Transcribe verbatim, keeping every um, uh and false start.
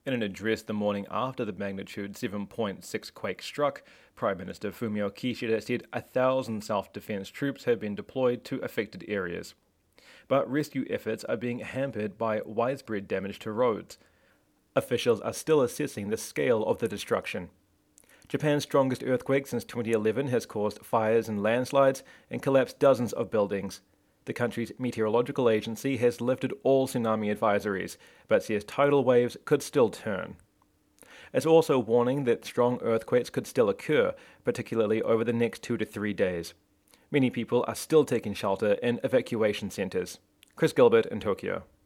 In an address the morning after the magnitude seven point six quake struck, Prime Minister Fumio Kishida said a thousand self-defense troops have been deployed to affected areas. But rescue efforts are being hampered by widespread damage to roads. Officials are still assessing the scale of the destruction. Japan's strongest earthquake since twenty eleven has caused fires and landslides and collapsed dozens of buildings. The country's meteorological agency has lifted all tsunami advisories, but says tidal waves could still turn. It's also warning that strong earthquakes could still occur, particularly over the next two to three days. Many people are still taking shelter in evacuation centers. Chris Gilbert in Tokyo.